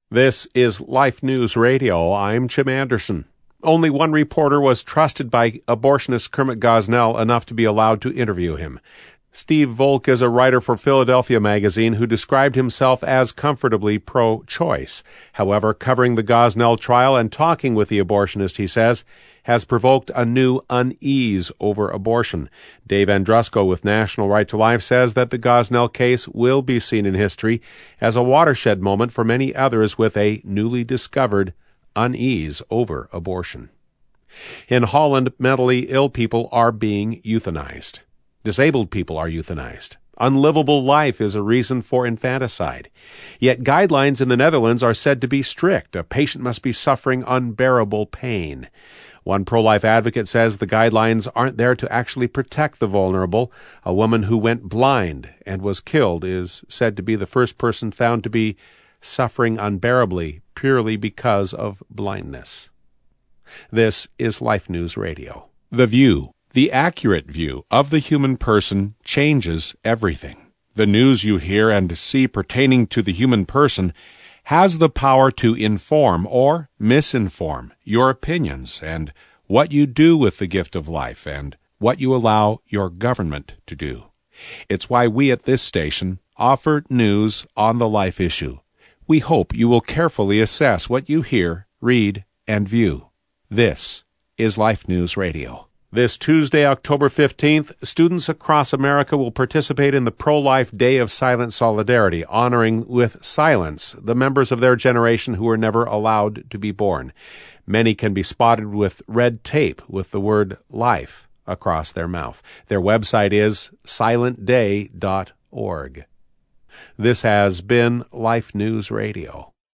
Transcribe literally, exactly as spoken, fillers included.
This is Life News Radio. I'm Jim Anderson. Only one reporter was trusted by abortionist Kermit Gosnell enough to be allowed to interview him. Steve Volk is a writer for Philadelphia Magazine who described himself as comfortably pro-choice. However, covering the Gosnell trial and talking with the abortionist, he says, has provoked a new unease over abortion. Dave Andrusko with National Right to Life says that the Gosnell case will be seen in history as a watershed moment for many others with a newly discovered unease over abortion. In Holland, mentally ill people are being euthanized. Disabled people are euthanized. Unlivable life is a reason for infanticide. Yet guidelines in the Netherlands are said to be strict. A patient must be suffering unbearable pain. One pro-life advocate says the guidelines aren't there to actually protect the vulnerable. A woman who went blind and was killed is said to be the first person found to be suffering unbearably purely because of blindness. This is Life News Radio. The View. The accurate view of the human person changes everything. The news you hear and see pertaining to the human person has the power to inform or misinform your opinions and what you do with the gift of life and what you allow your government to do. It's why we at this station offer news on the life issue. We hope you will carefully assess what you hear, read, and view. This is Life News Radio. This Tuesday, October fifteenth, students across America will participate in the Pro-Life Day of Silent Solidarity, honoring with silence the members of their generation who were never allowed to be born. Many can be spotted with red tape with the word life across their mouth. Their website is silent day dot org. This has been Life News Radio.